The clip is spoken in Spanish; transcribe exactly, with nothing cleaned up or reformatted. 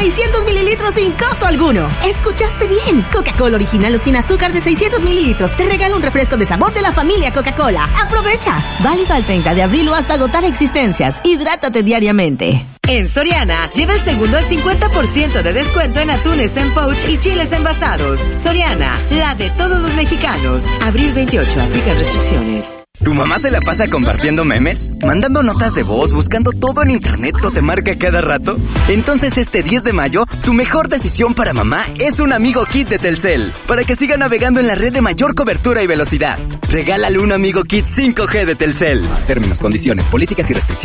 seiscientos mililitros sin costo alguno. ¿Escuchaste bien? Coca-Cola original o sin azúcar de seiscientos mililitros te regala un refresco de sabor de la familia Coca-Cola. ¡Aprovecha! Válido al treinta de abril o hasta agotar existencias. Hidrátate diariamente. En Soriana, lleva el segundo al cincuenta por ciento de descuento en atunes en pouch y chiles envasados. Soriana, la de todos los mexicanos. Abril veintiocho, aplica restricciones. ¿Tu mamá se la pasa compartiendo memes? ¿Mandando notas de voz? ¿Buscando todo en internet o te marca cada rato? Entonces este diez de mayo, tu mejor decisión para mamá es un Amigo Kit de Telcel, para que siga navegando en la red de mayor cobertura y velocidad. Regálale un Amigo Kit cinco G de Telcel. Términos, condiciones, políticas y restricciones.